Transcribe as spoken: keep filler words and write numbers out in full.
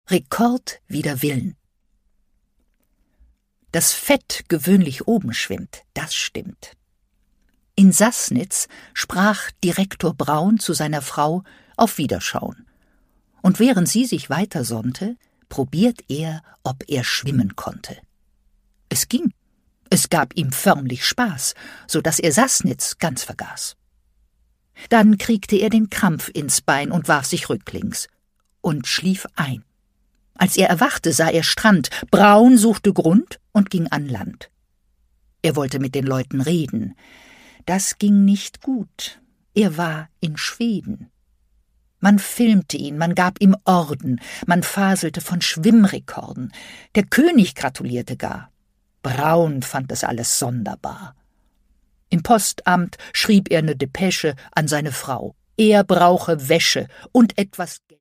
Rekord wider Willen. Dass Fett gewöhnlich oben schwimmt, das stimmt. In Sassnitz sprach Direktor Braun zu seiner Frau auf Wiederschauen. Und während sie sich weitersonnte, probiert er, ob er schwimmen konnte. Es ging. Es gab ihm förmlich Spaß, so dass er Sassnitz ganz vergaß. Dann kriegte er den Krampf ins Bein und warf sich rücklings und schlief ein. Als er erwachte, sah er Strand. Braun suchte Grund und ging an Land. Er wollte mit den Leuten reden. Das ging nicht gut. Er war in Schweden. Man filmte ihn, man gab ihm Orden, man faselte von Schwimmrekorden. Der König gratulierte gar. Braun fand das alles sonderbar. Im Postamt schrieb er eine Depesche an seine Frau. Er brauche Wäsche und etwas Geld.